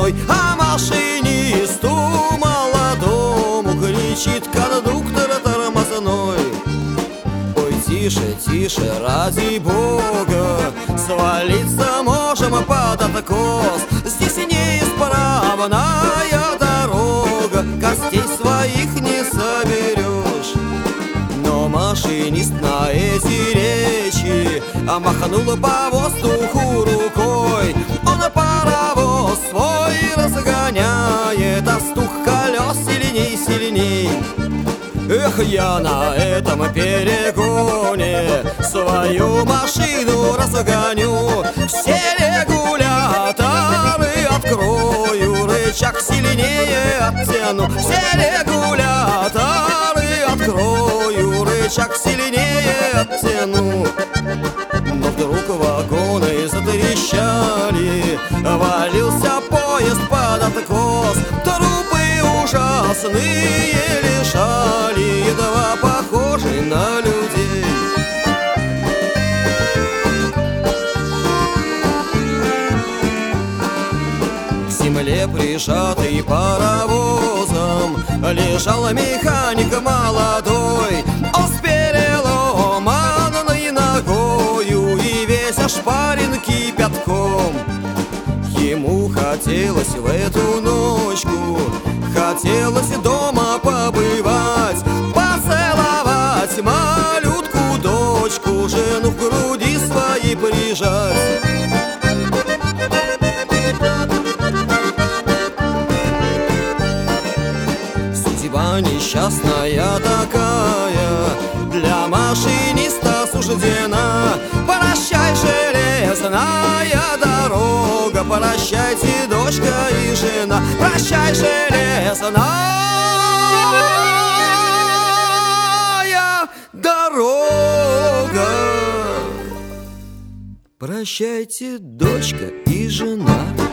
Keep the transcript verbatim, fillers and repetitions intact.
запасной, а машинисту молодому кричит кондуктор тормозной: ой, тише, тише, ради бога, свалиться можем под откос. Здесь неисправная дорога, костей своих не соберешь. Но машинист на эти речи махнул по воздуху рукой. Он паровоз свой разгоняет, а стук колес сильней, сильней. Эх, я на этом перегоне свою машину разгоню, все регуляторы открою, рычаг сильнее оттяну, все регуляторы открою, рычаг сильнее оттяну. Но вдруг вагоны затрещали, валился поезд под откос, трупы ужасные лежали, едва похожи на людей. К земле прижатый паровозом лежал механик молодой. Он с переломанной ногою и весь ошпарен кипятком. Ему хотелось в эту ночку, хотелось дома побывать, поцеловать малютку дочку, жену в груди своей прижать. Судьба несчастная такая для машиниста суждена. Прощай, железная дорога, прощайте, дочка и жена. Прощай, железная дорога, прощайте, дочка и жена.